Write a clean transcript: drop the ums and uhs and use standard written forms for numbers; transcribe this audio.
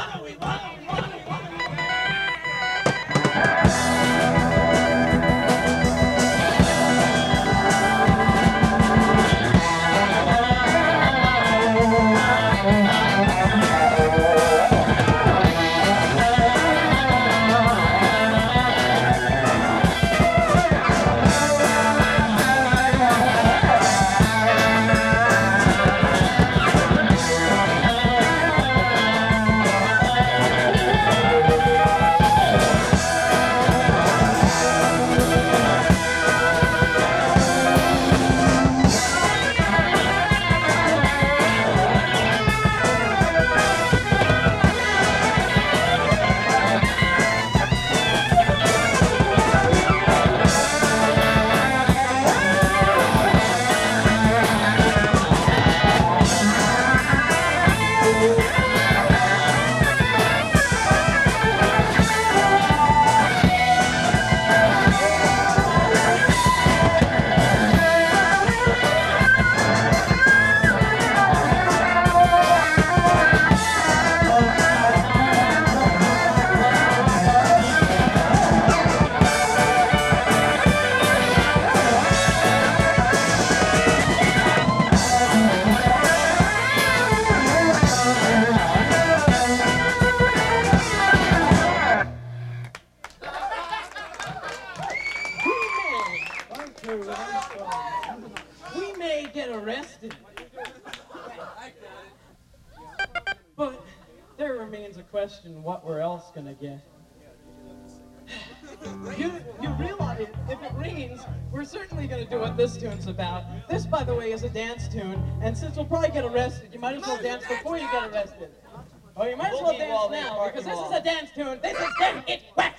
We may get arrested, but there remains a question what we're else gonna get. You realize if it rains, we're certainly gonna do what this tune's about. This, by the way, is a dance tune, and since we'll probably get arrested, you might as well dance before you get arrested. Oh, you might as well dance now, because this is a dance tune. This is Get It Wet!